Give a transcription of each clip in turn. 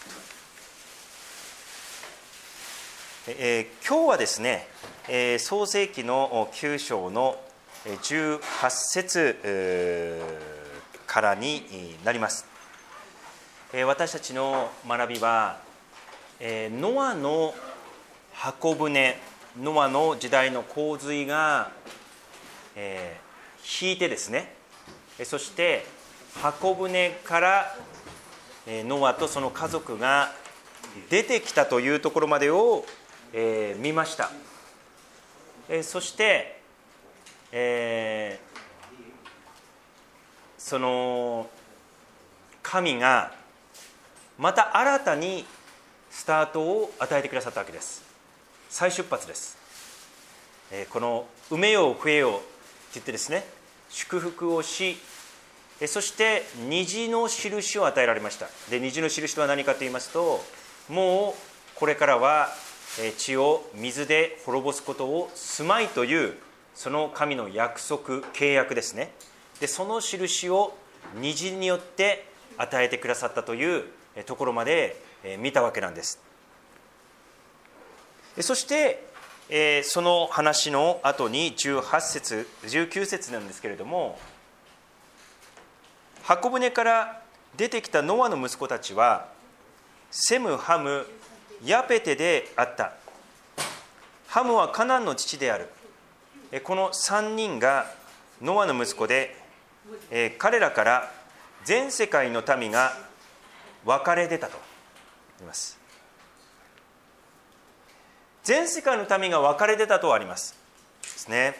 今日はですね、創世記の9章の18節からになります。私たちの学びは、ノアの箱舟、ノアの時代の洪水が、引いてですね、そして箱舟からノアとその家族が出てきたというところまでを見ました。そして、その神がまた新たにスタートを与えてくださったわけです。再出発です。この埋めよう増えようって言ってですね、祝福をし、そして虹の印を与えられました。で、虹の印とは何かと言いますと、もうこれからは地を水で滅ぼすことをすまいというその神の約束、契約ですね。で、その印を虹によって与えてくださったというところまで見たわけなんです。そしてその話の後に18節19節なんですけれども、箱舟から出てきたノアの息子たちはセム、ハム、ヤペテであった。ハムはカナンの父である。この3人がノアの息子で、彼らから全世界の民が分かれ出たと言います。全世界の民が分かれ出たとありますですね。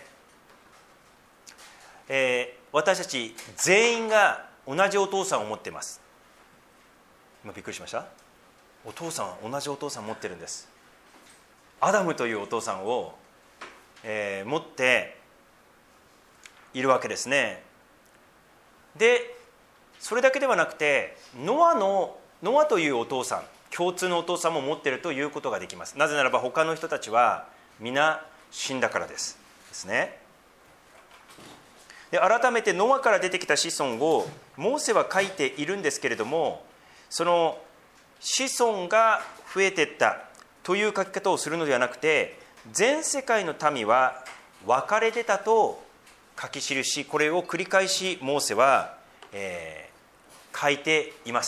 私たち全員が同じお父さんを持っています。今びっくりしました。お父さん、同じお父さんを持ってるんです。アダムというお父さんを、持っているわけですね。で、それだけではなくてノアというお父さん、共通のお父さんも持っているということができます。なぜならば他の人たちは皆死んだからですね。で、改めてノアから出てきた子孫をモーセは書いているんですけれども、その子孫が増えていったという書き方をするのではなくて、全世界の民は分かれ出たと書き記し、これを繰り返しモーセは、書いています。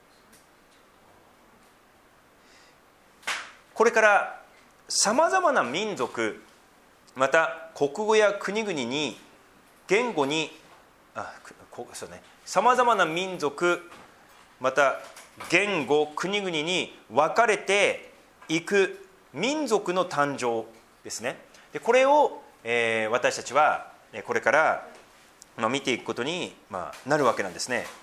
これからさまざまな民族、また国語や国々に言語にさまざまな民族、また言語、国々に分かれていく民族の誕生ですね。で、これを、私たちはこれから見ていくことになるわけなんですね。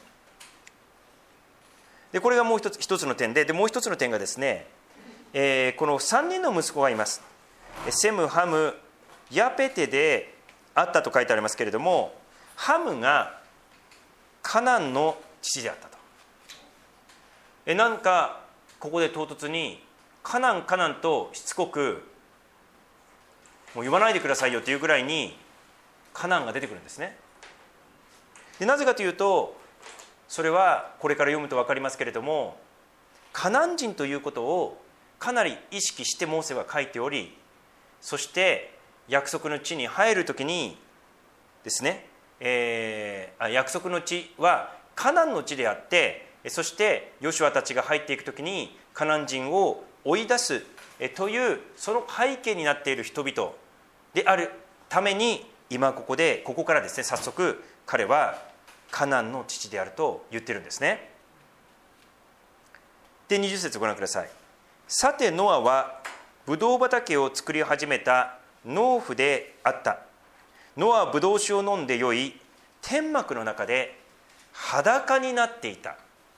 で、これがもう一つの点で、もう一つの点がですね、この3人の息子がいます。セム、ハム、ヤペテであったと書いてありますけれども、ハムがカナンの父であったと。なんかここで唐突にカナンとしつこくもう言わないでくださいよというぐらいにカナンが出てくるんですね。で、なぜかというと、それはこれから読むと分かりますけれども、カナン人ということをかなり意識してモーセは書いており、そして約束の地に入るときにですね、約束の地はカナンの地であって、そしてヨシュアたちが入っていくときにカナン人を追い出すというその背景になっている人々であるために、今ここからですね、早速彼はカナンの父であると言ってるんですね。で、20節ご覧ください。さてノアはブドウ畑を作り始めた農夫であった。ノアはブドウ酒を飲んで酔い、天幕の中で裸になっていた。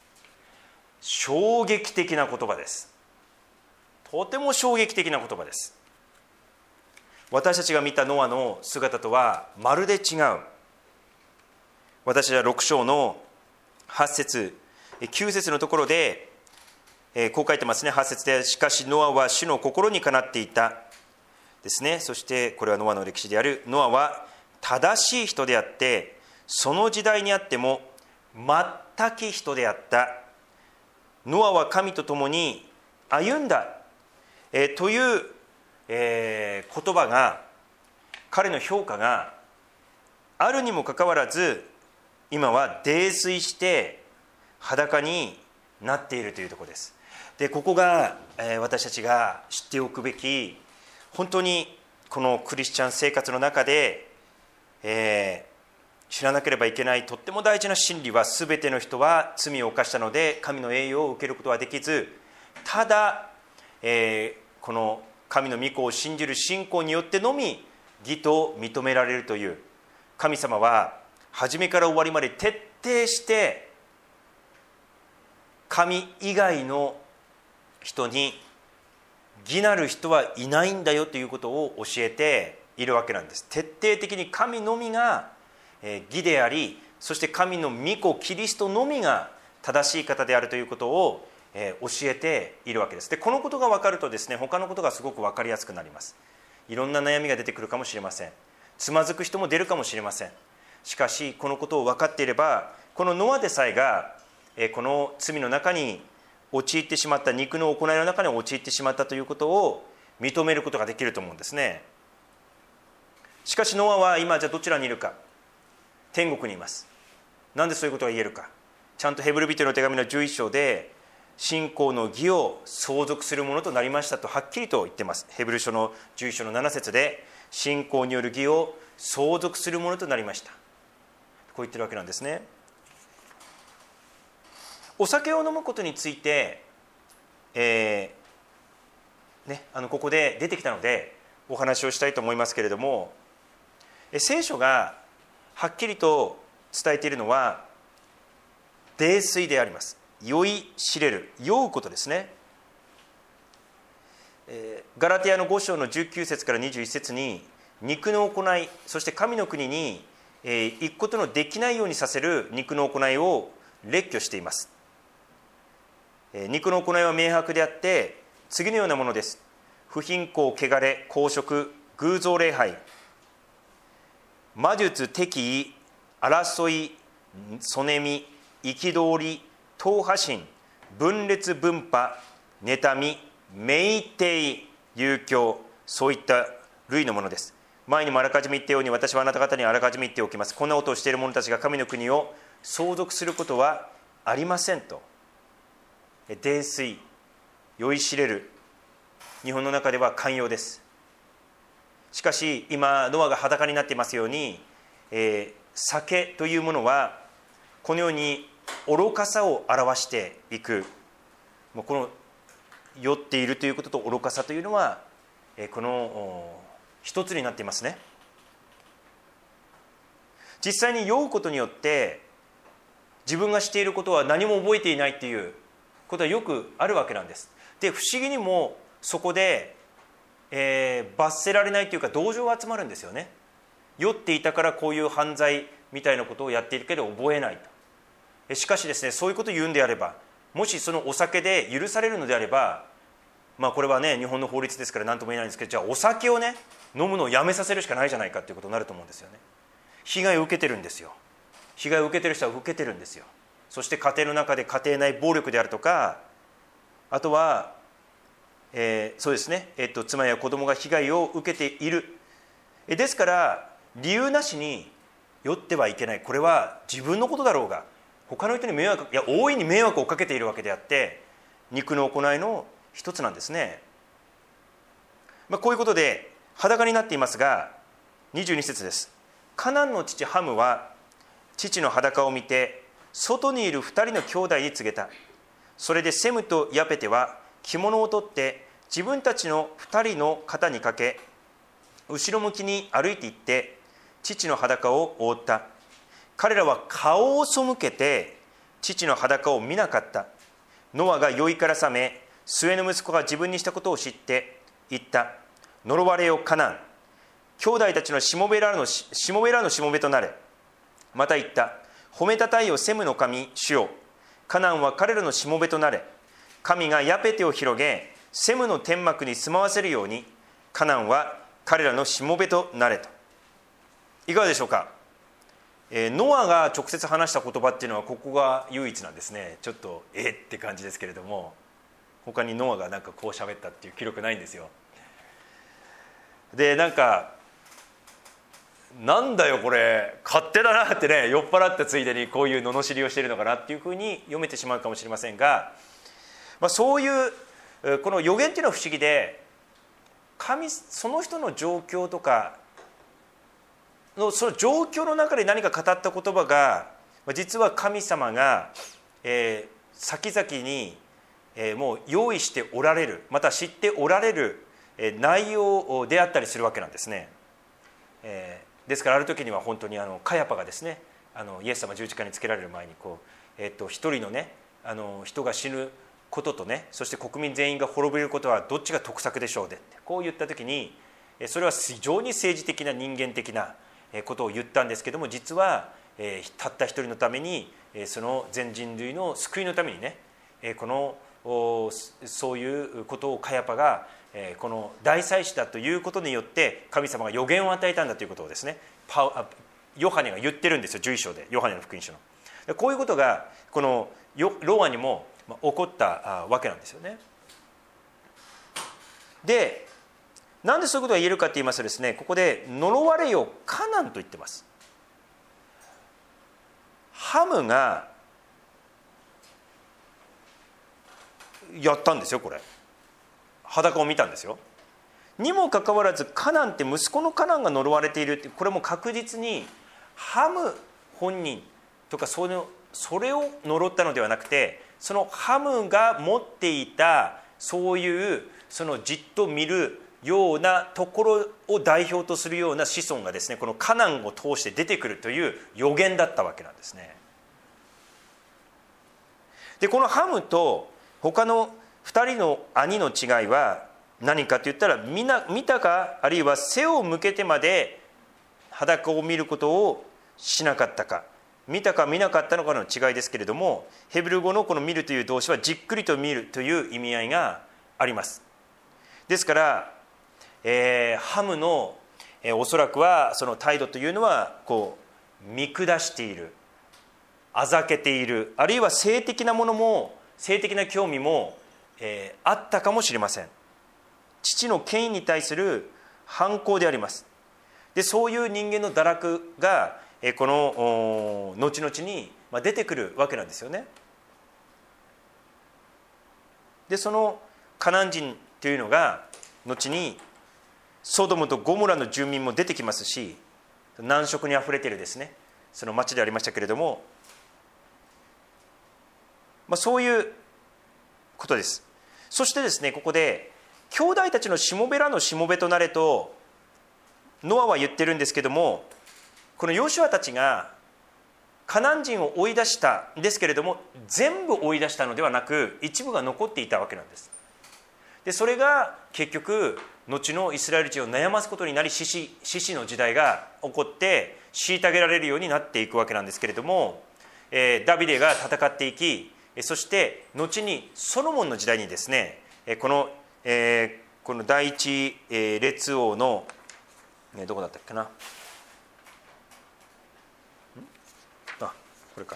衝撃的な言葉です。とても衝撃的な言葉です。私たちが見たノアの姿とはまるで違う。私は6章の8節9節のところで、こう書いてますね。8節で、しかしノアは主の心にかなっていたですね。そしてこれはノアの歴史である。ノアは正しい人であって、その時代にあっても全き人であった。 ノアは神と共に歩んだ、という、言葉が、彼の評価があるにもかかわらず、今は泥酔して裸になっているというところです。でここが、私たちが知っておくべき、本当にこのクリスチャン生活の中で、知らなければいけないとっても大事な真理は、すべての人は罪を犯したので神の栄誉を受けることはできず、ただ、この神の御子を信じる信仰によってのみ義と認められるという、神様は初めから終わりまで徹底して神以外の人に義なる人はいないんだよということを教えているわけなんです。徹底的に神のみが義であり、そして神の御子キリストのみが正しい方であるということを教えているわけです。でこのことが分かるとですね、他のことがすごく分かりやすくなります。いろんな悩みが出てくるかもしれません。つまずく人も出るかもしれません。しかしこのことを分かっていれば、このノアでさえがこの罪の中に陥ってしまった、肉の行いの中に陥ってしまったということを認めることができると思うんですね。しかしノアは今じゃあどちらにいるか。天国にいます。なんでそういうことが言えるか。ちゃんとヘブル人の手紙の11章で、信仰の義を相続するものとなりましたとはっきりと言っています。ヘブル書の11章の7節で、信仰による義を相続するものとなりました、こう言ってるわけなんですね。お酒を飲むことについて、ここで出てきたのでお話をしたいと思いますけれども、聖書がはっきりと伝えているのは泥酔であります。酔いしれる、酔うことですね。ガラテヤの5章の19節から21節に、肉の行い、そして神の国に行くことのできないようにさせる肉の行いを列挙しています。肉の行いは明白であって、次のようなものです。不貧困、汚れ、公職、偶像礼拝、魔術、敵意、争い、そねみ、憤り、党派心、分裂分派、妬み、酩酊、遊興、そういった類のものです。前にもあらかじめ言ったように、私はあなた方にあらかじめ言っておきます。こんなことをしている者たちが神の国を相続することはありませんと。泥酔、酔いしれる、日本の中では寛容です。しかし今ノアが裸になっていますように、酒というものはこのように愚かさを表していく、この酔っているということと愚かさというのはこの一つになっていますね。実際に酔うことによって自分がしていることは何も覚えていないということはよくあるわけなんです。で不思議にもそこで、罰せられないというか同情が集まるんですよね。酔っていたからこういう犯罪みたいなことをやっているけど覚えないと。しかしですね、そういうことを言うんであれば、もしそのお酒で許されるのであれば、これはね日本の法律ですから何とも言えないんですけど、じゃあお酒をね飲むのをやめさせるしかないじゃないかということになると思うんですよね。被害を受けてるんですよ。被害を受けてる人は受けてるんですよ。そして家庭の中で家庭内暴力であるとか、あとは、そうですね、妻や子供が被害を受けている。ですから理由なしに酔ってはいけない。これは自分のことだろうが他の人に迷惑、大いに迷惑をかけているわけであって、肉の行いの一つなんですね。こういうことで裸になっていますが、22節です。カナンの父ハムは父の裸を見て外にいる2人の兄弟に告げた。それでセムとヤペテは着物を取って自分たちの2人の肩にかけ、後ろ向きに歩いていって父の裸を覆った。彼らは顔を背けて父の裸を見なかった。ノアが酔いから覚め、末の息子が自分にしたことを知って言った。呪われよカナン、兄弟たちのしもべらのしもべとなれ。また言った。褒めたたえよセムの神主よ、カナンは彼らのしもべとなれ。神がヤペテを広げセムの天幕に住まわせるように、カナンは彼らのしもべとなれと。いかがでしょうか。 ノアが直接話した言葉っていうのはここが唯一なんですね。ちょっとって感じですけれども、他にノアがなんかこう喋ったっていう記録ないんですよ。でなんだよこれ勝手だなってね、酔っ払ったついでにこういう罵りをしているのかなっていうふうに読めてしまうかもしれませんが、そういうこの預言っていうのは不思議で、その人の状況とかその状況の中で何か語った言葉が実は神様が先々にもう用意しておられる、また知っておられる内容であったりするわけなんですね。ですからある時には本当にカヤパがですね、イエス様十字架につけられる前に一人のね人が死ぬこととね、そして国民全員が滅びることはどっちが得策でしょうでってこう言った時に、それは非常に政治的な人間的なことを言ったんですけども、実はたった一人のためにその全人類の救いのためにね、そういうことをカヤパがこの大祭司だということによって神様が予言を与えたんだということをですね、ヨハネが言ってるんですよ、11章で、ヨハネの福音書の。こういうことがこのロアにも起こったわけなんですよね。でなんでそういうことが言えるかと言いますとですね、ここで呪われよカナンと言ってます。ハムがやったんですよ、これ裸を見たんですよ。にもかかわらずカナンって息子のカナンが呪われているって、これも確実にハム本人とかそれを呪ったのではなくて、そのハムが持っていたそういうそのじっと見るようなところを代表とするような子孫がですね、このカナンを通して出てくるという予言だったわけなんですね。でこのハムと他の2人の兄の違いは何かといったら、見たかあるいは背を向けてまで裸を見ることをしなかったか、見たか見なかったのかの違いですけれども、ヘブル語のこの見るという動詞はじっくりと見るという意味合いがあります。ですから、ハムの、おそらくはその態度というのは見下している、あざけている、あるいは性的なものも性的な興味も、あったかもしれません。父の権威に対する反抗であります。でそういう人間の堕落がこの後々に出てくるわけなんですよね。でそのカナン人というのが後にソドムとゴモラの住民も出てきますし、難色にあふれているですねその町でありましたけれども、そういうことです。そしてですね、ここで兄弟たちのしもべらのしもべとなれとノアは言ってるんですけども、このヨシュアたちがカナン人を追い出したんですけれども、全部追い出したのではなく一部が残っていたわけなんです。でそれが結局後のイスラエル人を悩ますことになり、獅子の時代が起こって虐げられるようになっていくわけなんですけれども、ダビデが戦っていき、そして後にソロモンの時代にですね、この第一列王のどこだったっけな、これか、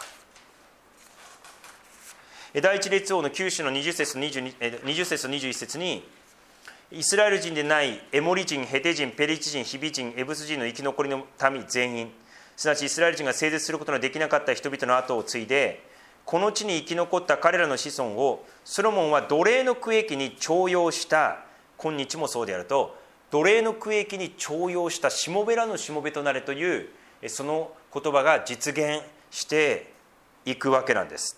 第一列王の9章の20節と21節に、イスラエル人でないエモリ人、ヘテ人、ペリチ人、ヒビ人、エブス人の生き残りの民全員、すなわちイスラエル人が整絶することのできなかった人々の後を継いで、この地に生き残った彼らの子孫をソロモンは奴隷の区域に徴用した。今日もそうであると、奴隷の区域に徴用したしもべらのしもべとなれというその言葉が実現していくわけなんです。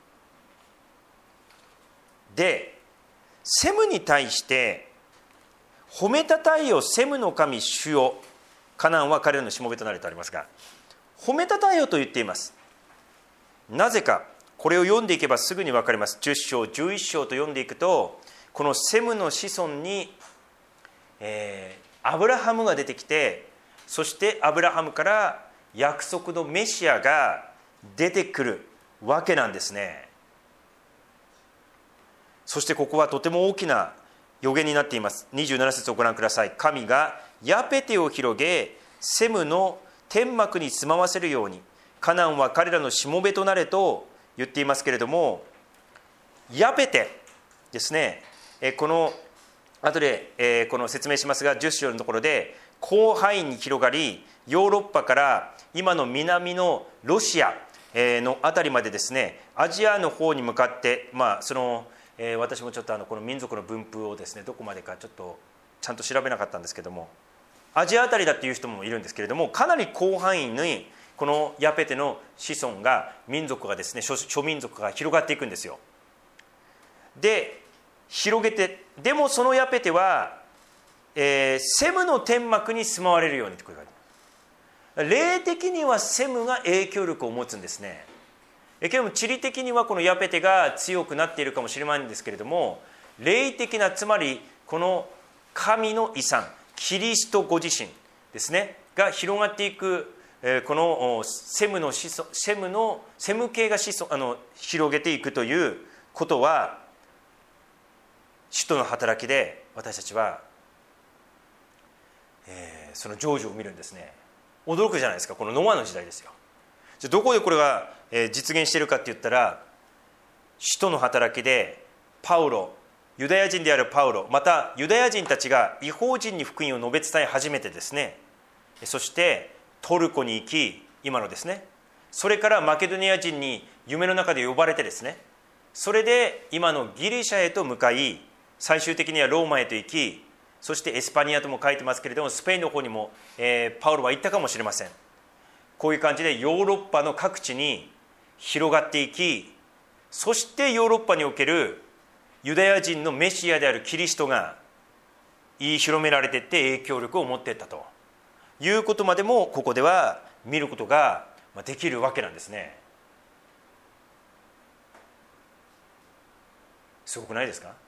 でセムに対して褒めたたえよセムの神主よ、カナンは彼らのしもべとなれとありますが、褒めたたえよと言っています。なぜか、これを読んでいけばすぐに分かります。10章11章と読んでいくと、このセムの子孫に、アブラハムが出てきて、そしてアブラハムから約束のメシアが出てくるわけなんですね。そしてここはとても大きな予言になっています。27節をご覧ください。神がヤペテを広げ、セムの天幕に住まわせるように、カナンは彼らのしもべとなれと言っていますけれども、ヤペテですね、この後でこの説明しますが、10章のところで広範囲に広がり、ヨーロッパから今の南のロシアのあたりまでですね、アジアの方に向かって、私もちょっとこの民族の分布をですね、どこまでかちょっとちゃんと調べなかったんですけども、アジアあたりだっていう人もいるんですけれども、かなり広範囲にこのヤペテの子孫が、民族がですね、諸民族が広がっていくんですよ。で広げて、でもそのヤペテは、セムの天幕に住まわれるようにってことがある。霊的にはセムが影響力を持つんですね。けれども地理的にはこのヤペテが強くなっているかもしれないんですけれども、霊的な、つまりこの神の遺産、キリストご自身ですねが広がっていく、このセム系が広げていくということは、使徒の働きで私たちは、その成就を見るんですね。驚くじゃないですか。このノアの時代ですよ。じゃあどこでこれが実現しているかって言ったら、使徒の働きでパウロ、ユダヤ人であるパウロ、またユダヤ人たちが異邦人に福音を述べ伝え始めてですね、そしてトルコに行き、今のですね、それからマケドニア人に夢の中で呼ばれてですね、それで今のギリシャへと向かい、最終的にはローマへと行き、そしてエスパニアとも書いてますけれども、スペインの方にも、パウロは行ったかもしれません。こういう感じでヨーロッパの各地に広がっていき、そしてヨーロッパにおけるユダヤ人のメシアであるキリストが言い広められていって影響力を持っていったということまでも、ここでは見ることができるわけなんですね。すごくないですか？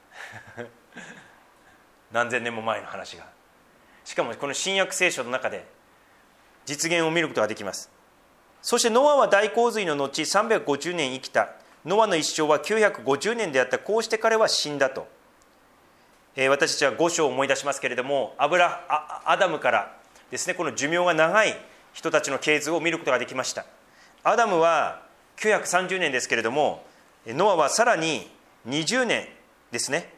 何千年も前の話が、しかもこの新約聖書の中で実現を見ることができます。そしてノアは大洪水の後350年生きた。ノアの一生は950年であった。こうして彼は死んだと。私たちは5章を思い出しますけれども、アダムからですね、この寿命が長い人たちの系図を見ることができました。アダムは930年ですけれども、ノアはさらに20年ですね、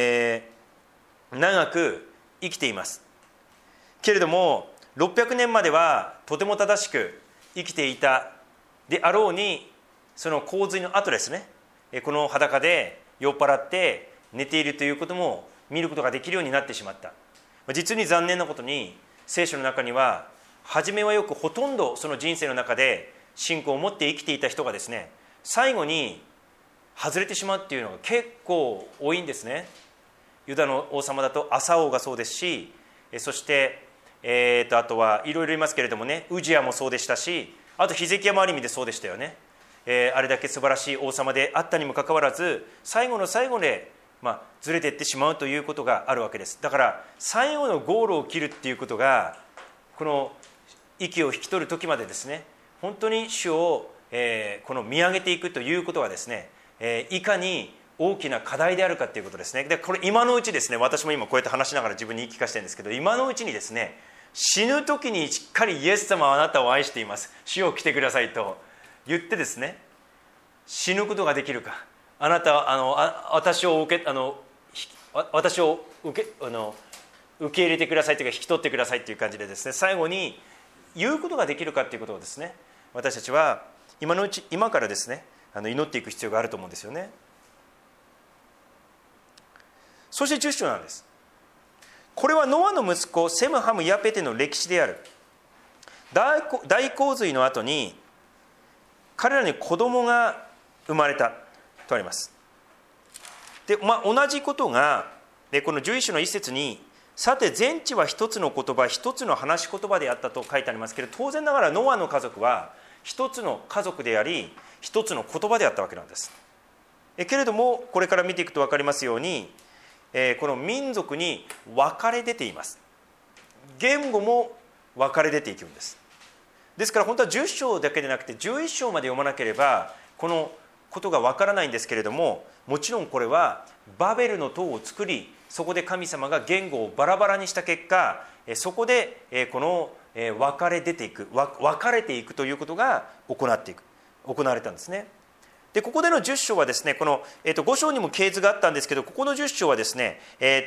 長く生きていますけれども、600年まではとても正しく生きていたであろうに、その洪水の後ですね、この裸で酔っ払って寝ているということも見ることができるようになってしまった。実に残念なことに、聖書の中には初めはよくほとんどその人生の中で信仰を持って生きていた人がですね、最後に外れてしまうっていうのが結構多いんですね。ユダの王様だとアサ王がそうですし、そしてあとはいろいろいますけれどもね、ウジヤもそうでしたし、あとヒゼキヤもある意味でそうでしたよね。あれだけ素晴らしい王様であったにもかかわらず、最後の最後で、ずれていってしまうということがあるわけです。だから最後のゴールを切るっていうことが、この息を引き取る時までですね、本当に主を、この見上げていくということがですね、いかに大きな課題であるかということですね。でこれ今のうちですね、私も今こうやって話しながら自分に言い聞かせてるんですけど、今のうちにですね、死ぬ時にしっかりイエス様はあなたを愛しています、主を来てくださいと言ってですね、死ぬことができるか、あなたは私を受け入れてくださいというか、引き取ってくださいという感じでですね、最後に言うことができるかということをですね、私たちは今からですね、祈っていく必要があると思うんですよね。そして10章なんです。これはノアの息子セムハム・ヤペテの歴史である。大洪水の後に彼らに子供が生まれたとあります。で、同じことがこの11章の一節に、さて全地は一つの言葉、一つの話し言葉であったと書いてありますけれど、当然ながらノアの家族は一つの家族であり、一つの言葉であったわけなんです。けれどもこれから見ていくと分かりますように、この民族に分かれ出ています。言語も分かれ出ていくんです。ですから本当は10章だけでなくて11章まで読まなければこのことが分からないんですけれども、もちろんこれはバベルの塔を作り、そこで神様が言語をバラバラにした結果、そこでこの分かれていくということが行われたんですね。でここでの10章はですね、この、5章にも系図があったんですけど、ここの10章はですね、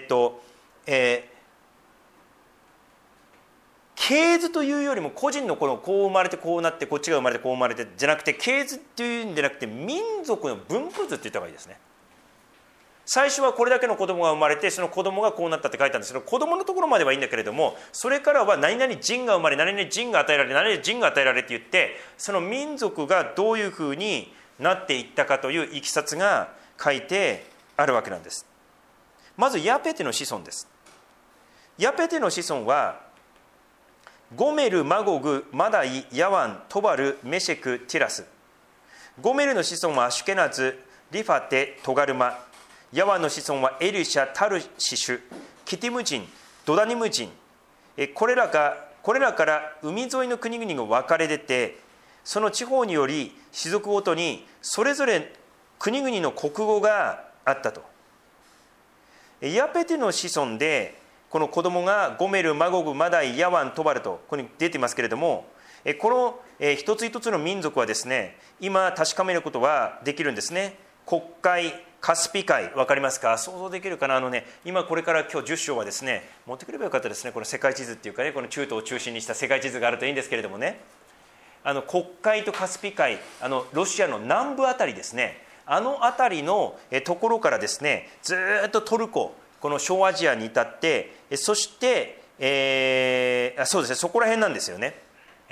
系図というよりも個人のこう生まれてこうなって、こっちが生まれてこう生まれてじゃなくて、系図っていうんじゃなくて民族の分布図って言った方がいいですね。最初はこれだけの子供が生まれて、その子供がこうなったって書いたんですけど、子供のところまではいいんだけれども、それからは何々人が生まれ、何々人が与えられ、何々人が与えられって言って、その民族がどういうふうになっていったかといういきさつが書いてあるわけなんです。まずヤペテの子孫です。ヤペテの子孫はゴメル、マゴグ、マダイ、ヤワン、トバル、メシェク、ティラス。ゴメルの子孫はアシュケナズ、リファテ、トガルマ。ヤワンの子孫はエリシャ、タルシシュ、キティム人、ドダニム人。これらから海沿いの国々が分かれ出て、その地方により氏族ごとにそれぞれ国々の国語があったと。ヤペテの子孫でこの子供がゴメル、マゴグ、マダイ、ヤワン、トバルとここに出ていますけれども、この一つ一つの民族はですね、今確かめることはできるんですね。黒海、カスピ海、分かりますか？想像できるかな？今これから今日10章はですね、持ってくればよかったですね。この世界地図っていうかね、この中東を中心にした世界地図があるといいんですけれどもね、黒海とカスピ海、ロシアの南部あたりですね、辺りのところからですね、ずっとトルコ、この小アジアに至って、そして、そうですね、そこら辺なんですよね。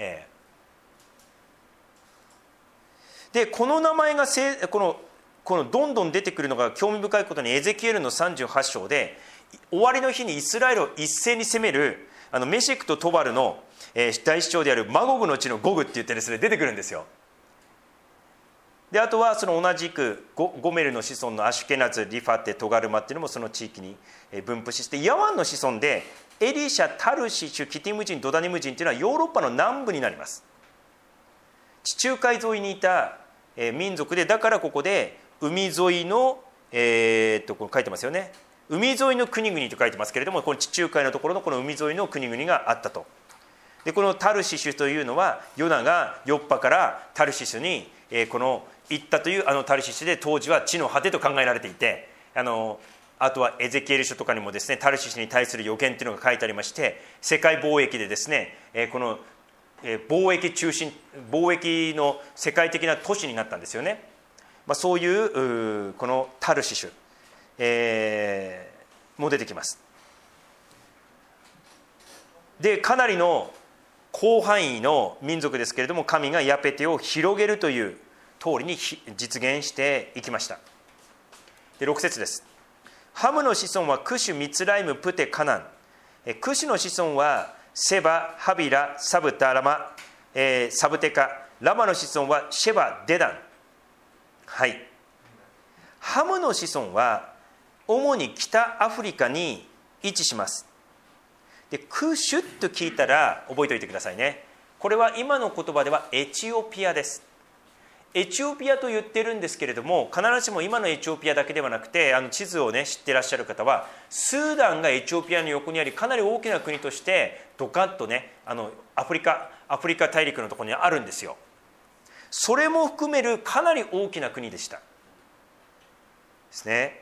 でこの名前がこのどんどん出てくるのが興味深いことに、エゼキエルの38章で終わりの日にイスラエルを一斉に攻めるメシェクとトバルの大首長であるマゴグの地のゴグって言ってですね、出てくるんですよ。であとはその同じく ゴメルの子孫のアシュケナズ、リファテ、トガルマっていうのもその地域に分布して、ヤワンの子孫でエリシャ、タルシシュ、キティム人、ドダニム人っていうのはヨーロッパの南部になります。地中海沿いにいた民族で、だからここで海沿いの、これ書いてますよね、海沿いの国々と書いてますけれども、この地中海のところのこの海沿いの国々があったと。でこのタルシシュというのは、ヨナがヨッパからタルシシュに行ったというタルシシュで、当時は地の果てと考えられていて、あとはエゼキエル書とかにもですね、タルシシュに対する予言というのが書いてありまして、世界貿易でですね、この貿易の世界的な都市になったんですよね。そういうこのタルシシュ、も出てきます。でかなりの広範囲の民族ですけれども、神がヤペテを広げるという通りに実現していきました。で6節です。ハムの子孫はクシュ、ミツライム、プテ、カナン。クシュの子孫はセバ、ハビラ、サブタ、ラマ、サブテカ。ラマの子孫はシェバ、デダン。はい。ハムの子孫は主に北アフリカに位置します。でクシュと聞いたら覚えておいてくださいね。これは今の言葉ではエチオピアです。エチオピアと言ってるんですけれども、必ずしも今のエチオピアだけではなくて、地図をね知ってらっしゃる方は、スーダンがエチオピアの横にあり、かなり大きな国としてドカッとね、アフリカ大陸のところにあるんですよ。それも含めるかなり大きな国でしたですね。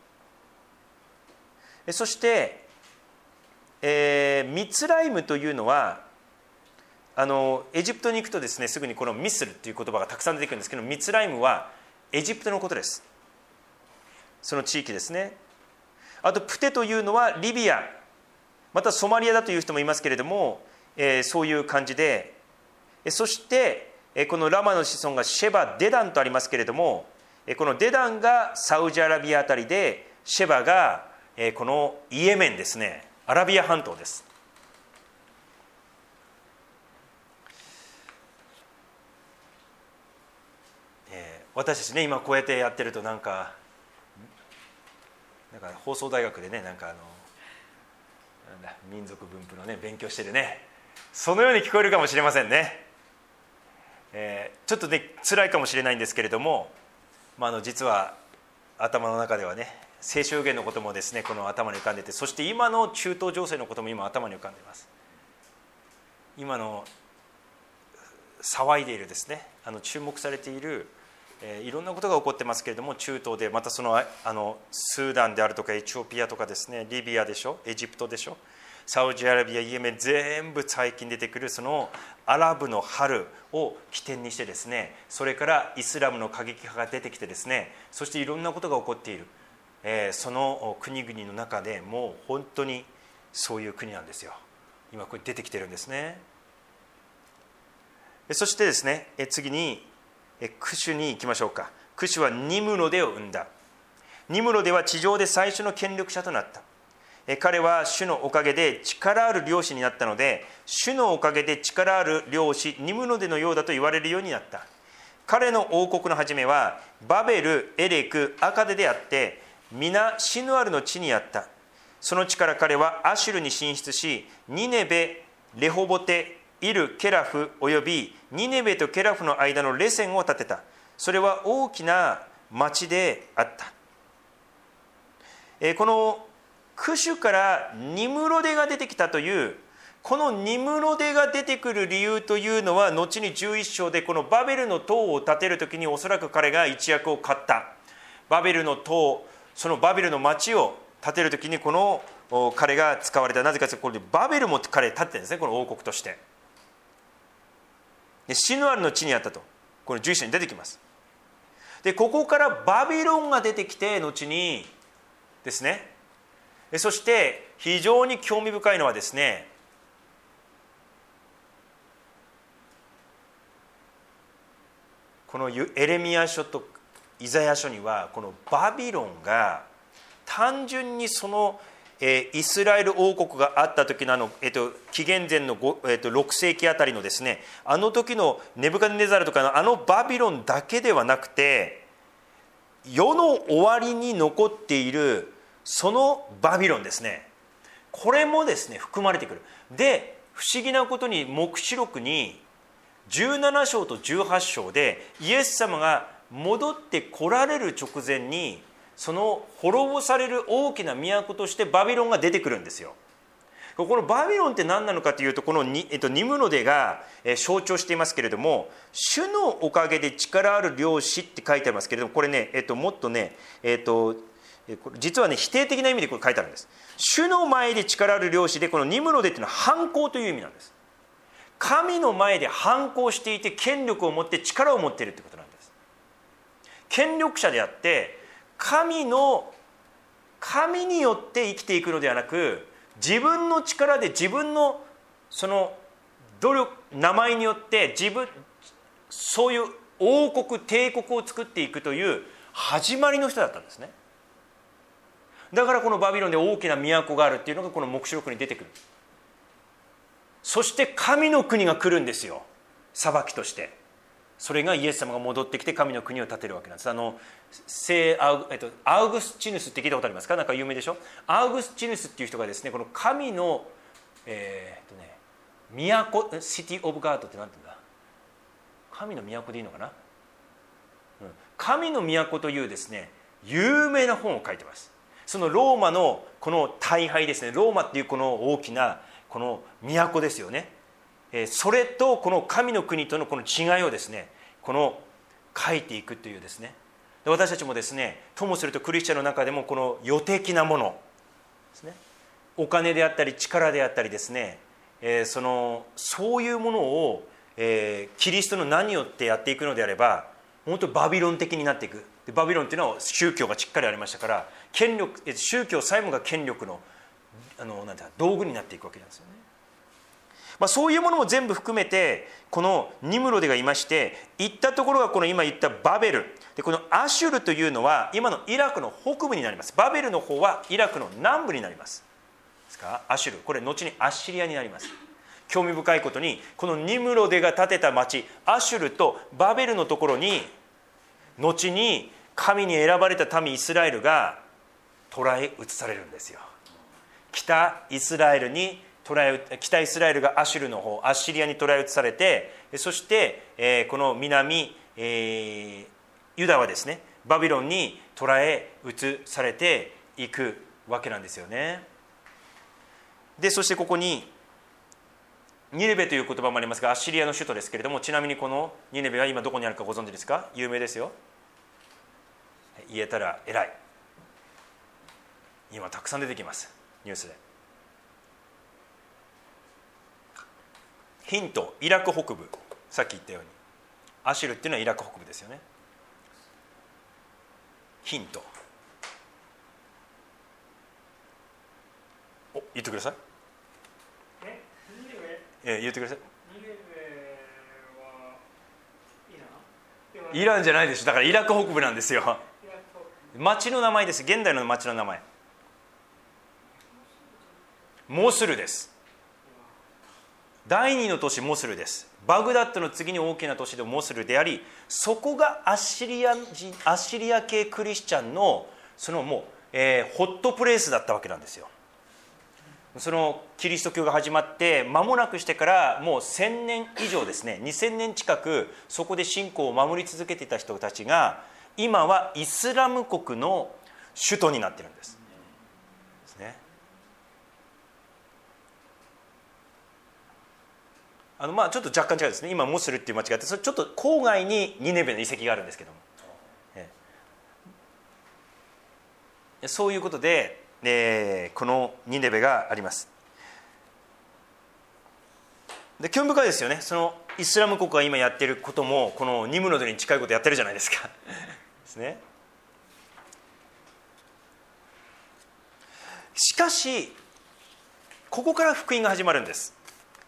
そしてミツライムというのはエジプトに行くとですね、すぐにこのミスルという言葉がたくさん出てくるんですけど、ミツライムはエジプトのことです。その地域ですね。あとプテというのはリビア、またソマリアだという人もいますけれども、そういう感じで、そしてこのラマの子孫がシェバ、デダンとありますけれども、このデダンがサウジアラビアあたりで、シェバがこのイエメンですね、アラビア半島です。私たちね、今こうやってやってるとなんか放送大学でね、民族分布のね勉強してるね、そのように聞こえるかもしれませんね。ちょっとね辛いかもしれないんですけれども、実は頭の中ではね、聖書予言のこともですね、この頭に浮かんでて、そして今の中東情勢のことも今頭に浮かんでいます。 今の騒いでいるですね、注目されている、いろんなことが起こってますけれども、中東でまたスーダンであるとかエチオピアとかですね、リビアでしょ、エジプトでしょ、サウジアラビア、イエメン、全部最近出てくるそのアラブの春を起点にしてですね、それからイスラムの過激派が出てきてですね、そしていろんなことが起こっている、その国々の中でもう本当にそういう国なんですよ。今これ出てきてるんですね。そしてですね、次にクシュに行きましょうか。クシュはニムロデを生んだ。ニムロデは地上で最初の権力者となった。彼は主のおかげで力ある領主になったので、主のおかげで力ある領主ニムロデのようだと言われるようになった。彼の王国の初めはバベル、エレク、アカデであって、皆シヌアルの地にあった。その地から彼はアシュルに進出し、ニネベ、レホボテ、イル、ケラフおよびニネベとケラフの間のレセンを建てた。それは大きな町であった。このクシュからニムロデが出てきたという、このニムロデが出てくる理由というのは、後に11章でこのバベルの塔を建てるときにおそらく彼が一役を買った。バベルの塔、そのバベルの町を建てるときにこの彼が使われた。なぜかというと、これでバベルも彼建ててるんですね、この王国として。でシヌアルの地にあったと、この11章に出てきます。でここからバビロンが出てきて、後にですね、そして非常に興味深いのはですね、このエレミヤ書とイザヤ書には、このバビロンが単純にそのイスラエル王国があった時の紀元前の6世紀あたりのですね、あの時のネブカデネザルとかのバビロンだけではなくて、世の終わりに残っているそのバビロンですね、これもですね含まれてくる。で不思議なことに黙示録に17章と18章でイエス様が戻って来られる直前に、その滅ぼされる大きな都としてバビロンが出てくるんですよ。このバビロンって何なのかというと、このニムロデが象徴していますけれども、主のおかげで力ある領主って書いてありますけれども、これね、もっとね、実はね否定的な意味でこれ書いてあるんです。主の前で力ある領主で、このニムロデっていうのは反抗という意味なんです。神の前で反抗していて、権力を持って力を持っているということなんです。権力者であって、神によって生きていくのではなく、自分の力で自分のその努力、名前によってそういう王国、帝国を作っていくという始まりの人だったんですね。だからこのバビロンで大きな都があるっていうのがこの黙示録に出てくる。そして神の国が来るんですよ、裁きとして。それがイエス様が戻ってきて神の国を建てるわけなんです。アウグスチヌスって聞いたことありますか？なんか有名でしょ。アウグスチヌスっていう人がですね、この神の都、シティオブガードって何て言うんだ、神の都でいいのかな、神の都というですね有名な本を書いてます。そのローマのこの大敗ですね、ローマっていうこの大きなこの都ですよね、それとこの神の国とのこの違いをですね、この書いていくというですね。私たちもですね、ともするとクリスチャンの中でもこの世的なものですね、お金であったり力であったりですね、そういうものを、キリストの名によってやっていくのであれば、本当にバビロン的になっていく。でバビロンっていうのは宗教がしっかりありましたから、宗教さえもが権力の、道具になっていくわけなんですよね。そういうものも全部含めてこのニムロデがいまして、行ったところがこの今言ったバベルで、このアシュルというのは今のイラクの北部になります。バベルの方はイラクの南部になります。ですからアシュル、これ後にアッシリアになります。興味深いことに、このニムロデが建てた町アシュルとバベルのところに、後に神に選ばれた民イスラエルが捕らえ移されるんですよ。北イスラエルがアシュルの方、アッシリアに捕らえ移されて、そして、この南、ユダはですねバビロンに捕らえ移されていくわけなんですよね。でそしてここにニネベという言葉もありますが、アッシリアの首都ですけれども、ちなみにこのニネベは今どこにあるかご存知ですか？有名ですよ。言えたら偉い。今たくさん出てきます、ニュースで。ヒント、イラク北部。さっき言ったようにアシュルっていうのはイラク北部ですよね。ヒント、言ってください。言ってください。イランじゃないでしょ。だからイラク北部なんですよ。町の名前です。現代の町の名前。モスルです。第二の都市モスルです。バグダッドの次に大きな都市でモスルであり、そこがアッシリア系クリスチャンのそのもう、ホットプレイスだったわけなんですよ。そのキリスト教が始まって間もなくしてからもう1000年以上ですね、2000年近くそこで信仰を守り続けていた人たちが今はイスラム国の首都になっているんですね。ちょっと若干違うですね。今モスルっていう町があって、それちょっと郊外にニネベの遺跡があるんですけども、そういうことで、このニネベがあります。で、興味深いですよね。そのイスラム国が今やっていることもこのニムロドに近いことやってるじゃないですかですね。しかしここから福音が始まるんです。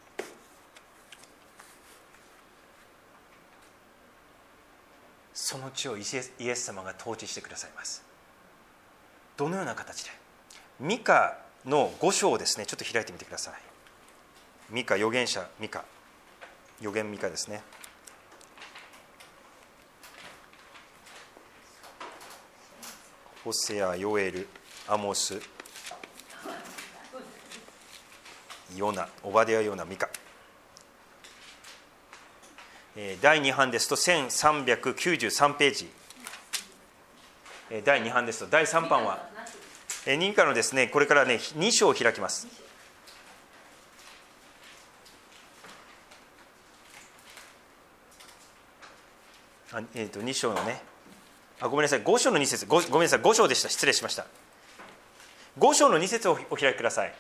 その地をイエス様が統治してくださいます。どのような形で？ミカの5章をですね、ちょっと開いてみてください。ミカ、預言者ミカ、預言ミカですね。ホセア、ヨエル、アモス、ヨナ、オバデヤ、ヨナ、ミカ。第2版ですと1393ページ。第2版ですと、第3版はミカのですね、これからね2章を開きます。2章のね、ごめんなさい、5章の2節、ごめんなさい、5章でした。失礼しました。5章の2節をお開きください。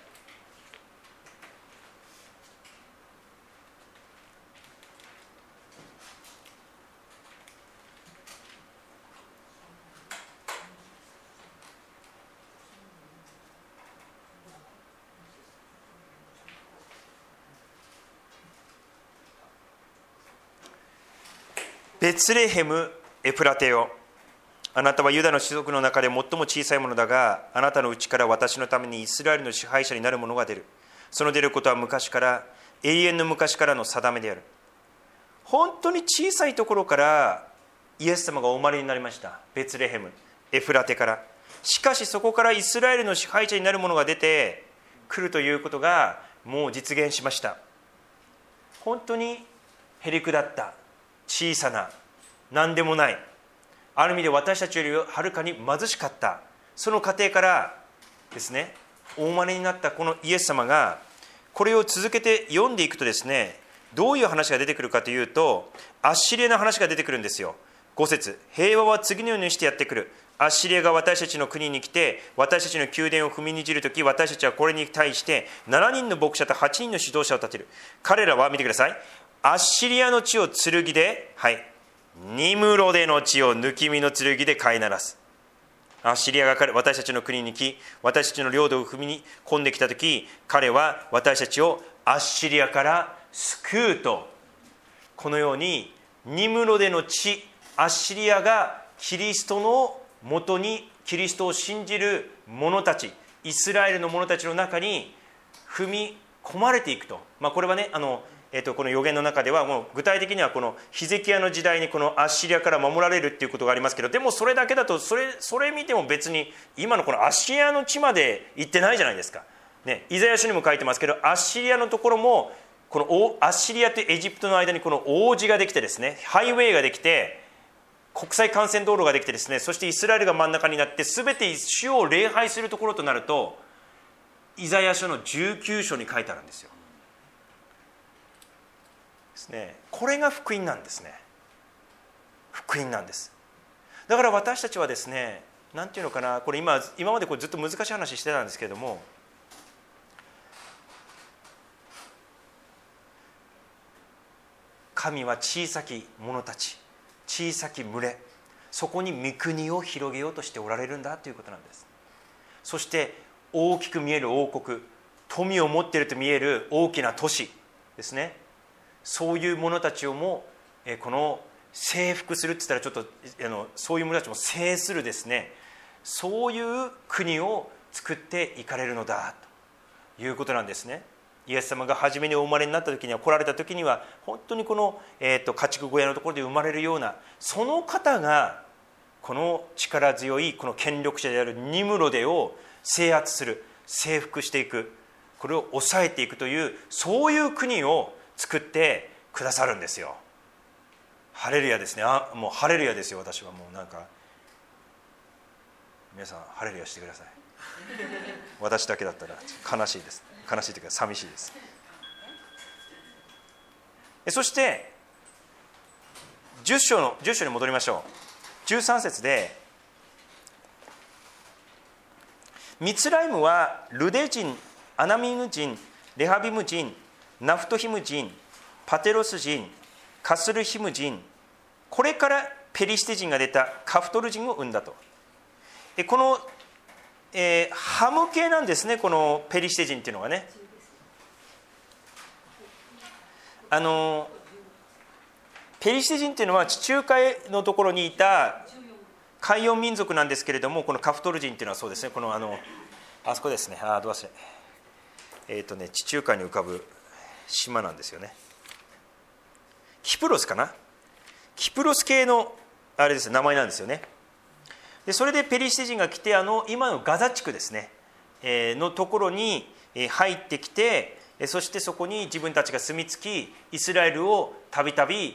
ベツレヘムエプラテよ、あなたはユダの種族の中で最も小さいものだが、あなたのうちから私のためにイスラエルの支配者になる者が出る。その出ることは昔から、永遠の昔からの定めである。本当に小さいところからイエス様がお生まれになりました。ベツレヘムエプラテから。しかしそこからイスラエルの支配者になる者が出てくるということがもう実現しました。本当にへりくだった小さな、何でもない、ある意味で私たちよりはるかに貧しかった、その過程からですね、お生まれになったこのイエス様が、これを続けて読んでいくとですね、どういう話が出てくるかというと、アッシリアの話が出てくるんですよ。5節、平和は次のようにしてやってくる。アッシリアが私たちの国に来て、私たちの宮殿を踏みにじるとき、私たちはこれに対して7人の牧者と8人の指導者を立てる。彼らは、見てください、アッシリアの地を剣で、ニムロデの地を抜き身の剣で飼いならす。アッシリアが私たちの国に来、私たちの領土を踏みに込んできたとき、彼は私たちをアッシリアから救うと。このようにニムロデの地、アッシリアがキリストのもとに、キリストを信じる者たち、イスラエルの者たちの中に踏み込まれていくと。これはね、この預言の中ではもう具体的にはこのヒゼキヤの時代にこのアッシリアから守られるっていうことがありますけど、でもそれだけだとそれ見ても別に今のこのアッシリアの地まで行ってないじゃないですか、ね、イザヤ書にも書いてますけど、アッシリアのところもこのアッシリアとエジプトの間にこの大路ができてですね、ハイウェイができて、国際幹線道路ができてですね、そしてイスラエルが真ん中になって全て主を礼拝するところとなると、イザヤ書の19章に書いてあるんですよ。 ですね。これが福音なんですね。福音なんです。だから私たちはですね、なんていうのかな、これ今までこれずっと難しい話してたんですけれども、神は小さき者たち、小さき群れ、そこに御国を広げようとしておられるんだということなんです。そして大きく見える王国、富を持っていると見える大きな都市ですね、そういう者たちをもこの征服するって言ったらちょっとそういう者たちも制するですね、そういう国を作っていかれるのだということなんですね。イエス様が初めにお生まれになった時には、来られた時には本当にこの、家畜小屋のところで生まれるような、その方がこの力強いこの権力者であるニムロデを制圧する、征服していく、これを抑えていくという、そういう国を作ってくださるんですよ。ハレルヤですね。もうハレルヤですよ。私はもうなんか、皆さんハレルヤしてください。私だけだったら悲しいです。悲しいというか寂しいです。そして10章に戻りましょう。13節で、ミツライムはルデ人、アナミム人、レハビム人、ナフトヒム人、パテロス人、カスルヒム人、これからペリシテ人が出たカフトル人を生んだと。この、ハム系なんですね、このペリシテ人っていうのがね。ペリシテ人っていうのは地中海のところにいた海洋民族なんですけれども、このカフトル人っていうのはそうですね、このあそこですね、どう忘れ、地中海に浮かぶ島なんですよね。キプロスかな、キプロス系のあれですね、名前なんですよね。でそれでペリシテ人が来て、今のガザ地区ですね、のところに入ってきて、そしてそこに自分たちが住み着き、イスラエルをたびたび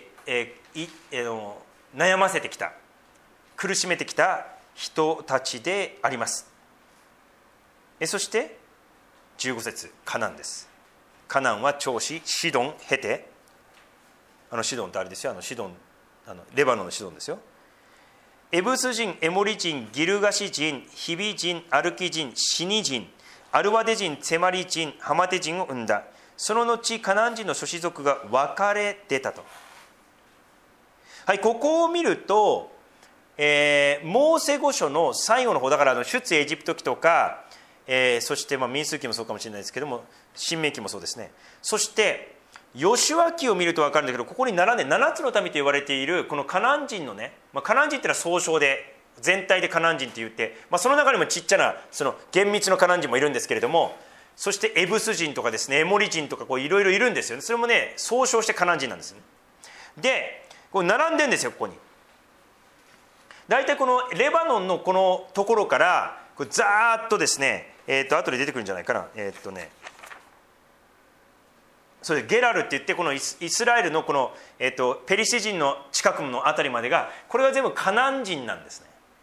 悩ませてきた、苦しめてきた人たちであります。そして15節、カナンです。カナンは長子シドン経て、シドンってあれですよ、シドン、レバノンのシドンですよ。エブス人、エモリ人、ギルガシ人、ヒビ人、アルキ人、シニ人、アルワデ人、ツェマリ人、ハマテ人を生んだ。その後カナン人の諸子族が分かれ出たと。はい、ここを見ると、モーセ五書の最後の方だから、出エジプト記とか、そして民数記もそうかもしれないですけども、申命記もそうですね。そしてヨシュア記を見ると分かるんだけど、ここに並んで7つの民と言われているこのカナン人のね、カナン人っていうのは総称で全体でカナン人って言って、その中にもちっちゃなその厳密のカナン人もいるんですけれども、そしてエブス人とかですね、エモリ人とかいろいろいるんですよね。それもね、総称してカナン人なんですね。でこれ並んでるんですよ。ここに大体このレバノンのこのところからこれザーッとですね、後で出てくるんじゃないかな、それでゲラルって言って、このイスラエルのこの、ペリシテ人の近くのあたりまでが、これが全部カナン人なんですね。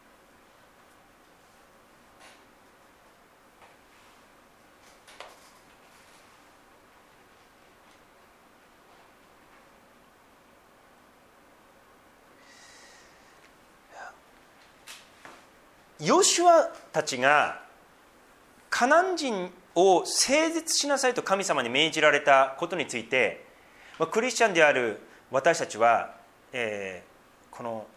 ヨシュアたちがカナン人を聖絶しなさいと神様に命じられたことについて、クリスチャンである私たちは、こ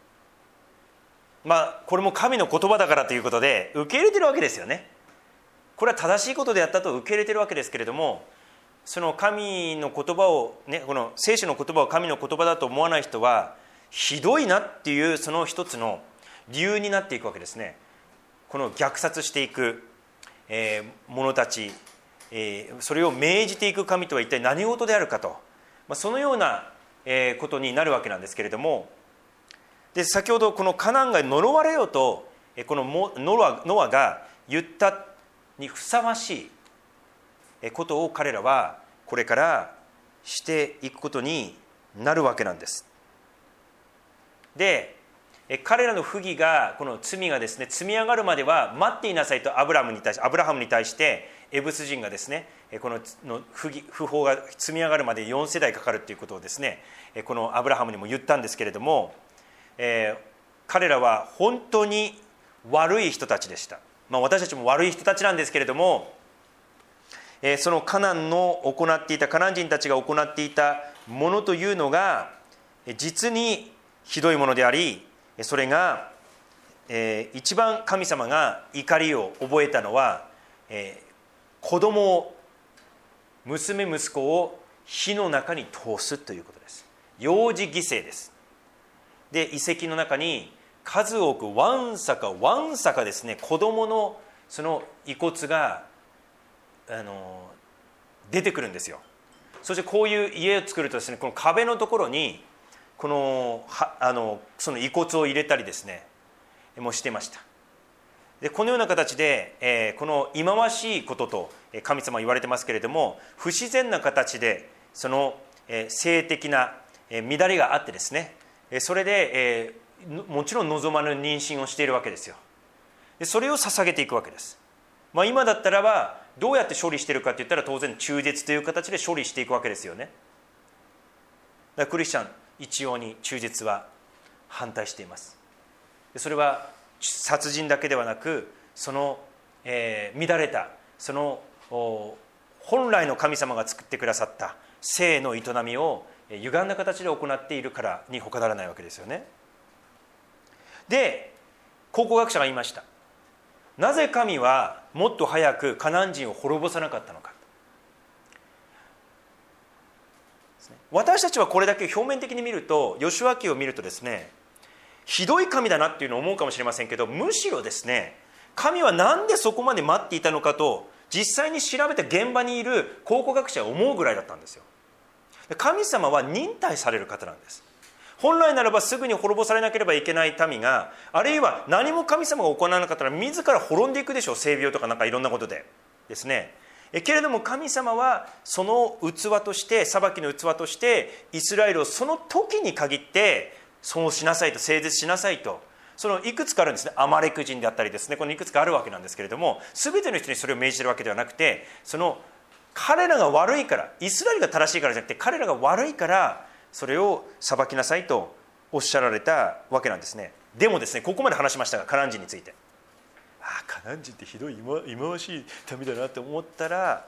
れも神の言葉だからということで受け入れてるわけですよね。これは正しいことであったと受け入れてるわけですけれども、その神の言葉をね、この聖書の言葉を神の言葉だと思わない人はひどいなっていう、その一つの理由になっていくわけですね。この虐殺していく者たち、それを命じていく神とは一体何事であるかと、そのようなことになるわけなんですけれども、で先ほどこのカナンが呪われようとこのノアが言ったにふさわしいことを彼らはこれからしていくことになるわけなんです。で彼らの不義が、この罪がですね積み上がるまでは待っていなさいとアブラハムに対してエブス人がですね、この不法が積み上がるまで4世代かかるということをですね、このアブラハムにも言ったんですけれども、彼らは本当に悪い人たちでした。私たちも悪い人たちなんですけれども、そのカナン人たちが行っていたものというのが実にひどいものであり、それが、一番神様が怒りを覚えたのは、子供を、娘息子を火の中に通すということです。幼児犠牲です。で、遺跡の中に数多くわんさかですね、子供のその遺骨が出てくるんですよ。そしてこういう家を作るとですね、この壁のところにその遺骨を入れたりですねもしてました。でこのような形で、この忌まわしいことと神様は言われてますけれども、不自然な形でその、性的な乱れがあってですね、それで、もちろん望まぬ妊娠をしているわけですよ。でそれを捧げていくわけです。今だったらばどうやって処理しているかといったら、当然中絶という形で処理していくわけですよね。だからクリスチャン一様に中絶は反対しています。それは殺人だけではなく、その、乱れたその本来の神様が作ってくださった性の営みを歪んだ形で行っているからに他ならないわけですよね。で、考古学者が言いました。なぜ神はもっと早くカナン人を滅ぼさなかったのか。私たちはこれだけ表面的に見ると、ヨシュア記を見るとですね、ひどい神だなっていうのを思うかもしれませんけど、むしろですね、神はなんでそこまで待っていたのかと実際に調べた現場にいる考古学者が思うぐらいだったんですよ。神様は忍耐される方なんです。本来ならばすぐに滅ぼされなければいけない民が、あるいは何も神様が行わなかったら自ら滅んでいくでしょう。性病とかなんかいろんなことでですね。けれども神様はその器として、裁きの器としてイスラエルをその時に限ってそうしなさいと、聖絶しなさいと、そのいくつかあるんですね。アマレク人であったりですね、このいくつかあるわけなんですけれども、全ての人にそれを命じてるわけではなくて、その彼らが悪いから、イスラエルが正しいからじゃなくて、彼らが悪いからそれを裁きなさいとおっしゃられたわけなんですね。でもですね、ここまで話しましたが、カナン人について、カナン人ってひどい忌まわしい民だなって思ったら、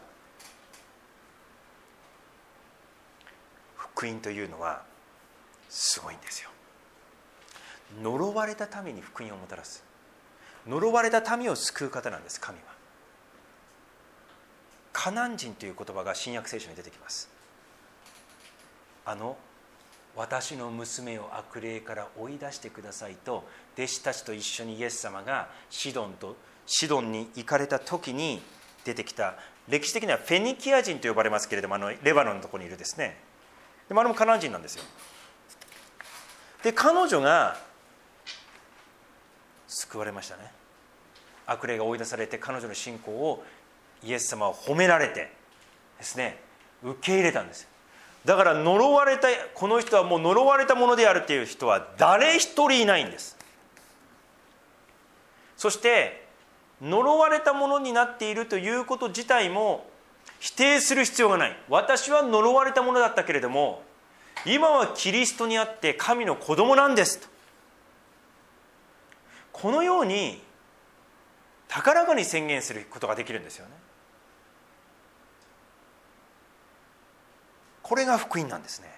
福音というのはすごいんですよ。呪われた民に福音をもたらす、呪われた民を救う方なんです。神はカナン人という言葉が新約聖書に出てきます。私の娘を悪霊から追い出してくださいと弟子たちと一緒にイエス様がシドンに行かれた時に出てきた、歴史的にはフェニキア人と呼ばれますけれども、レバノンのところにいるですね。でもあれもカナン人なんですよ。で彼女が救われましたね。悪霊が追い出されて、彼女の信仰をイエス様は褒められてですね、受け入れたんです。だから呪われた、この人はもう呪われたものであるという人は誰一人いないんです。そして呪われたものになっているということ自体も否定する必要がない。私は呪われたものだったけれども、今はキリストにあって神の子供なんですと、このように高らかに宣言することができるんですよね。これが福音なんですね。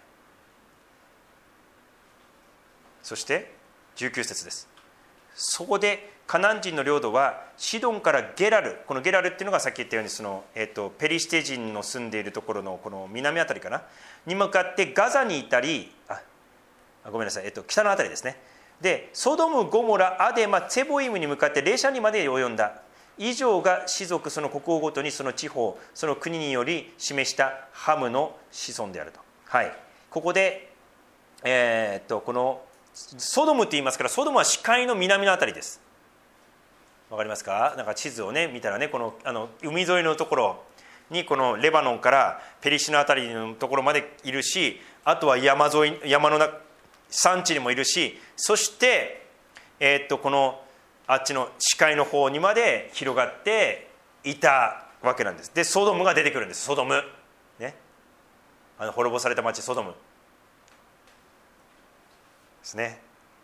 そして19節です。そこでカナン人の領土はシドンからゲラル、このゲラルっていうのがさっき言ったようにその、ペリシテ人の住んでいるところのこの南あたりかなに向かってガザにいたり、ごめんなさい、北のあたりですね。でソドム、ゴモラ、アデマ、ツェボイムに向かってレシャにまで及んだ。以上が氏族、その国王ごとにその地方、その国により示したハムの子孫であると。はい、ここで、このソドムって言いますから、ソドムは死海の南のあたりです。わかりますか？なんか地図をね見たらね、この海沿いのところにこのレバノンからペリシのあたりのところまでいるし、あとは山沿い、山の山地にもいるし、そしてこのあっちの視界の方にまで広がっていたわけなんです。でソドムが出てくるんです。ソドム、ね、滅ぼされた町ソドムですね。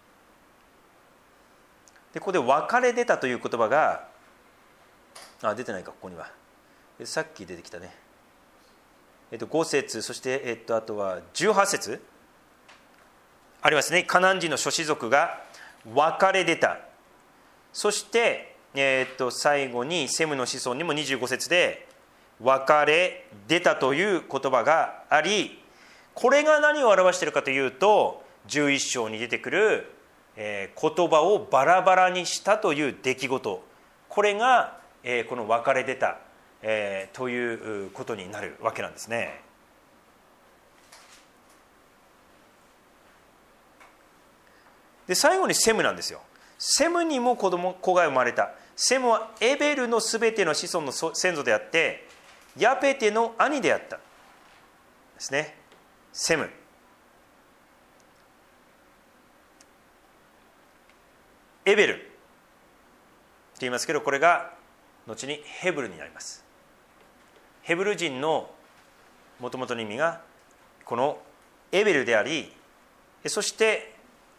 でここで別れ出たという言葉が出てないか、ここにはさっき出てきたね、5節、そして、あとは18節ありますね。カナン人の諸氏族が別れ出た。そして、最後にセムの子孫にも25節で別れ出たという言葉があり、これが何を表しているかというと、11章に出てくる、言葉をバラバラにしたという出来事、これが、この別れ出た、ということになるわけなんですね。で最後にセムなんですよ。セムにも子が生まれた。セムはエベルのすべての子孫の先祖であって、ヤペテの兄であったですね。セム、エベルって言いますけど、これが後にヘブルになります。ヘブル人のもともとの意味がこのエベルであり、そして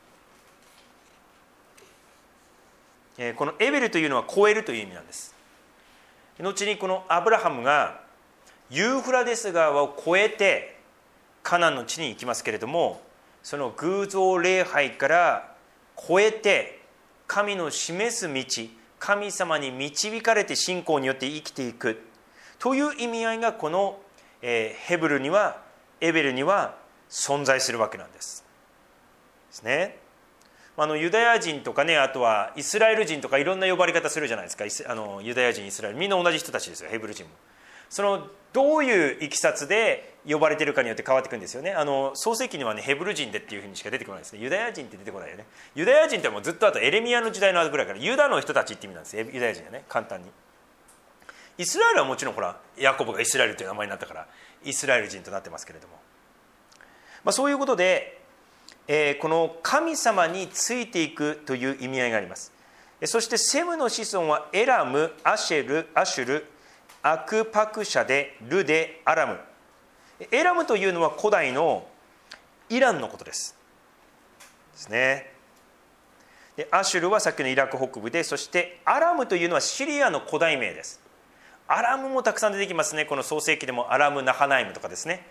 このエベルというのは超えるという意味なんです。後にこのアブラハムがユーフラテス川を越えてカナンの地に行きますけれども、その偶像礼拝から越えて神の示す道、神様に導かれて信仰によって生きていくという意味合いがこのヘブルには、エベルには存在するわけなんですね。ユダヤ人とかね、あとはイスラエル人とかいろんな呼ばれ方するじゃないですか。ユダヤ人、イスラエル、みんな同じ人たちですよ、ヘブル人も。そのどういういきさつで呼ばれているかによって変わってくるんですよね。創世記にはね、ヘブル人でっていうふうにしか出てこないですね。ユダヤ人って出てこないよね。ユダヤ人ってもうずっとあとエレミヤの時代のぐらいからユダの人たちって意味なんですよ、ユダヤ人はね、簡単に。イスラエルはもちろんほらヤコブがイスラエルという名前になったからイスラエル人となってますけれども、そういうことで、この神様についていくという意味合いがあります。そしてセムの子孫はエラム、アシュル、アクパクシャで、ルで、アラム。エラムというのは古代のイランのことですね。でアシュルはさっきのイラク北部で、そしてアラムというのはシリアの古代名です。アラムもたくさん出てきますね。この創世記でもアラム・ナハナイムとかですね、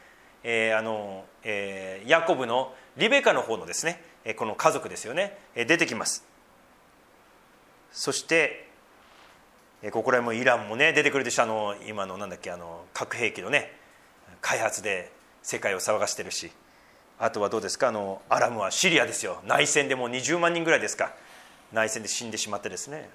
ヤコブのリベカの方のですね、この家族ですよね、出てきます。そしてここら辺もイランもね出てくるでしょ。今のなんだっけ、核兵器のね開発で世界を騒がしてるし、あとはどうですか、アラムはシリアですよ。内戦でもう20万人ぐらいですか、内戦で死んでしまってですね。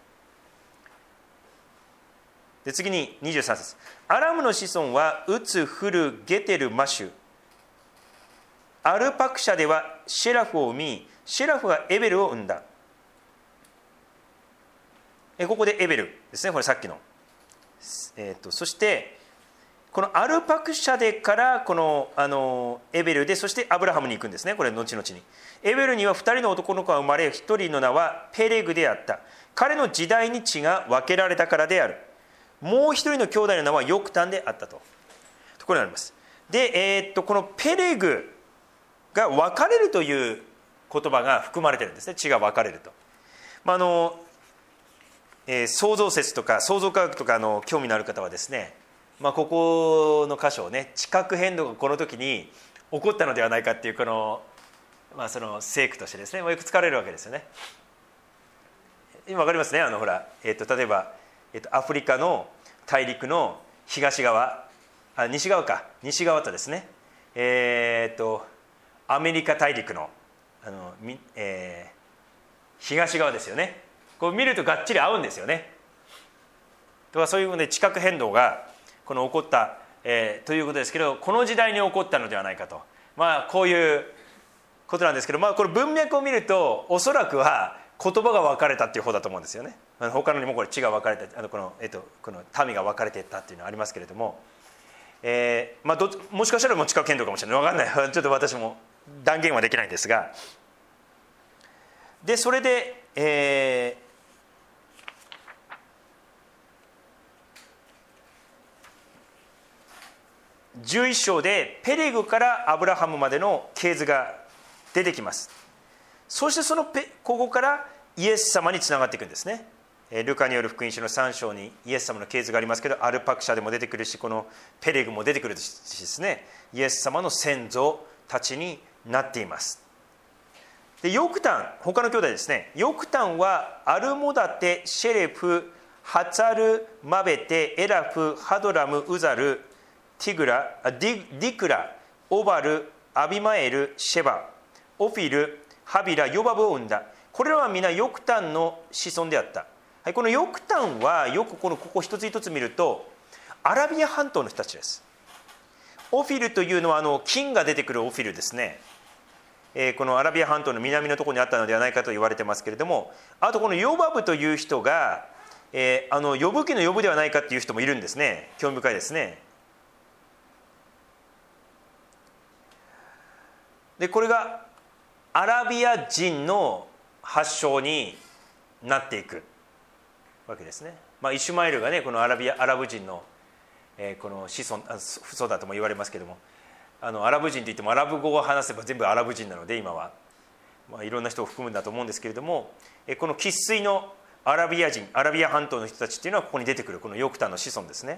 で次に23節、アラムの子孫はウツ、フル、ゲテル、マシュ。アルパクシャではシェラフを生み、シェラフがエベルを生んだ。ここでエベルですね、これさっきの。そしてこのアルパクシャでからこの、エベルで、そしてアブラハムに行くんですね、これ後々に。エベルには2人の男の子が生まれ、1人の名はペレグであった。彼の時代に血が分けられたからである。もう一人の兄弟の名はヨクタンであったと。ところになります。で、このペレグが分かれるという言葉が含まれているんですね。血が分かれると。創造説とか創造科学とか興味のある方はですね、ここの箇所をね、地殻変動がこの時に起こったのではないかっていうこの、その聖句としてですね、よく使われるわけですよね。今分かりますね。ほら、例えばアフリカの大陸の東側、西側とですね、アメリカ大陸の、東側ですよね。こう見るとがっちり合うんですよね。とかそういうので地殻変動がこの起こった、ということですけど、この時代に起こったのではないかと、こういうことなんですけど、これ文脈を見るとおそらくは言葉が分かれたっていう方だと思うんですよね。他のにもこれ地が分かれて、この民が分かれていったっていうのはありますけれども、もしかしたらもう地殻変動かもしれない、分かんないちょっと私も断言はできないんですが、でそれで 11章でペレグからアブラハムまでの系図が出てきます。そしてここからイエス様につながっていくんですね。ルカによる福音書の3章にイエス様の系図がありますけど、アルパクシャでも出てくるし、このペレグも出てくるしですね、イエス様の先祖たちになっています。でヨクタン、他の兄弟ですね。ヨクタンはアルモダテ、シェレフ、ハツァル、マベテ、エラフ、ハドラム、ウザル、ディクラ、オバル、アビマエル、シェバ、オフィル、ハビラ、ヨバブを生んだ。これらは皆ヨクタンの子孫であった。はい、このヨクタンはよくここ一つ一つ見るとアラビア半島の人たちです。オフィルというのは金が出てくるオフィルですね。このアラビア半島の南のところにあったのではないかと言われてますけれども、あとこのヨバブという人が、ヨブ記のヨブではないかという人もいるんですね。興味深いですね。でこれがアラビア人の発祥になっていくわけですね。イシュマエルがね、このアラブ人の、この子孫父祖だとも言われますけども、アラブ人といってもアラブ語を話せば全部アラブ人なので今は、いろんな人を含むんだと思うんですけれども、この生粋のアラビア人、アラビア半島の人たちっていうのはここに出てくるこのヨクタンの子孫ですね。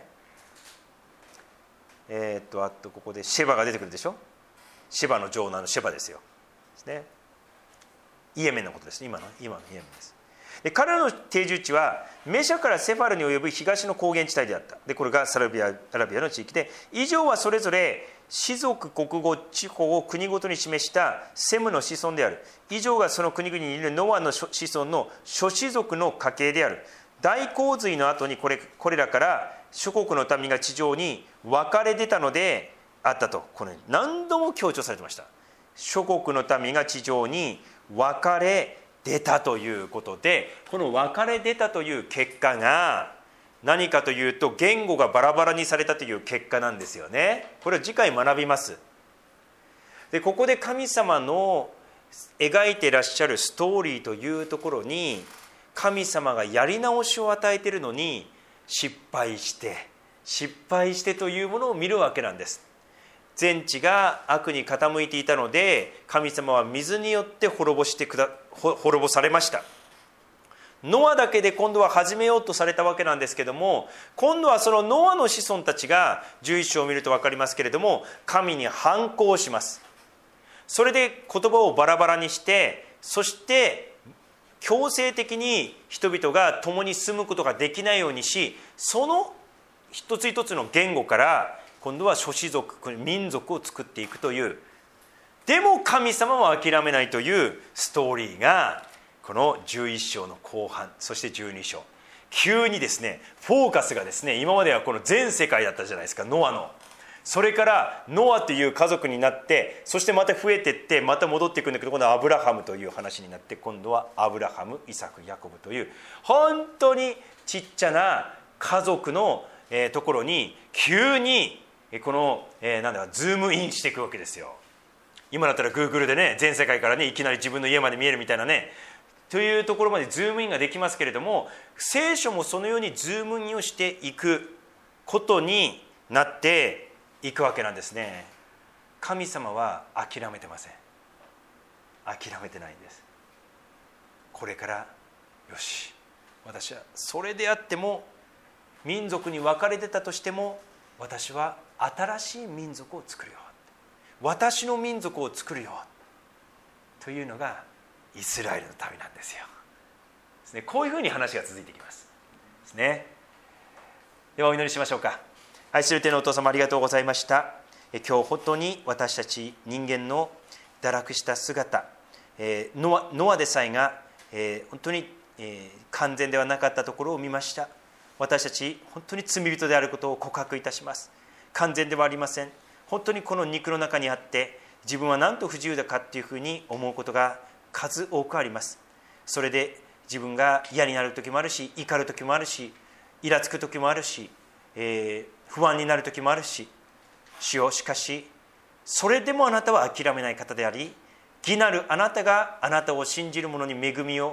あとここでシェバが出てくるでしょ。シェバの長男のシェバですよ。ですね。イエメンのことです。今のイエメンです。で彼らの定住地はメシャからセファルに及ぶ東の高原地帯であった。でこれがアラビアの地域で、以上はそれぞれ氏族、国語、地方を国ごとに示したセムの子孫である。以上がその国々にいるノアの子孫の諸氏族の家系である。大洪水の後にこれらから諸国の民が地上に分かれ出たのであったと、これ何度も強調されてました。諸国の民が地上に分かれ出たということで、この分かれ出たという結果が何かというと、言語がバラバラにされたという結果なんですよね。これを次回学びます。でここで神様の描いていらっしゃるストーリーというところに、神様がやり直しを与えているのに失敗してというものを見るわけなんです。全地が悪に傾いていたので、神様は水によって滅ぼされました。ノアだけで今度は始めようとされたわけなんですけども、今度はそのノアの子孫たちが11章を見ると分かりますけれども、神に反抗します。それで言葉をバラバラにして、そして強制的に人々が共に住むことができないようにし、その一つ一つの言語から今度は諸氏族、民族を作っていくという、でも神様は諦めないというストーリーがこの11章の後半、そして12章、急にですねフォーカスがですね、今まではこの全世界だったじゃないですか、ノアの。それからノアという家族になって、そしてまた増えていってまた戻っていくんだけど、今度はアブラハムという話になって、今度はアブラハム、イサク、ヤコブという本当にちっちゃな家族のところに急にこのズームインしていくわけですよ。今だったら Google でね、全世界からねいきなり自分の家まで見えるみたいなね、というところまでズームインができますけれども、聖書もそのようにズームインをしていくことになっていくわけなんですね。神様は諦めてません。諦めてないんです。これからよし、私はそれであっても、民族に分かれてたとしても、私は新しい民族を作るよ、私の民族を作るよというのがイスラエルの民なんですよ。ですね、こういうふうに話が続いていきますですね。ではお祈りしましょうか。愛する天のお父様、ありがとうございました。今日本当に私たち人間の堕落した姿、ノアでさえが本当に完全ではなかったところを見ました。私たち本当に罪人であることを告白いたします。完全ではありません。本当にこの肉の中にあって、自分はなんと不自由だかっていうふうに思うことが数多くあります。それで自分が嫌になる時もあるし、怒る時もあるし、イラつく時もあるし、不安になる時もあるし、主よ、しかしそれでもあなたは諦めない方であり、義なるあなたがあなたを信じる者に恵みを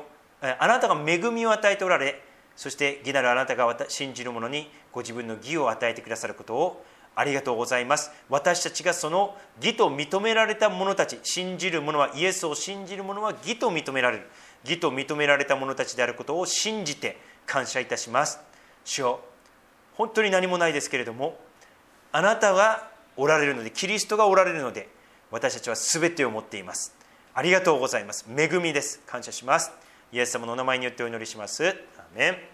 あなたが恵みを与えておられ、そして義なるあなたが信じる者にご自分の義を与えてくださることをありがとうございます。私たちがその義と認められた者たち、信じる者は、イエスを信じる者は義と認められる、義と認められた者たちであることを信じて感謝いたします。主よ、本当に何もないですけれども、あなたがおられるので、キリストがおられるので、私たちは全てを持っています。ありがとうございます。恵みです。感謝します。イエス様のお名前によってお祈りします。アーメン。